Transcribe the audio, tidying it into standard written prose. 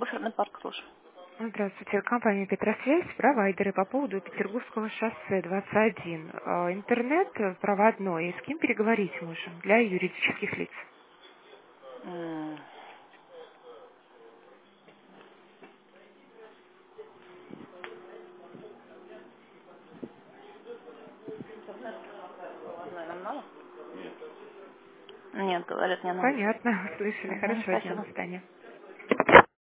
Буферный парк, слушай. Здравствуйте, компания «Петросвязь», провайдеры по поводу Петербургского шоссе 21. Интернет проводной, с кем переговорить можем для юридических лиц? М, Наверное, надо? Нет, говорят, не надо. Понятно, слышали. Мгм, Хорошего дня, спасибо. до свидания.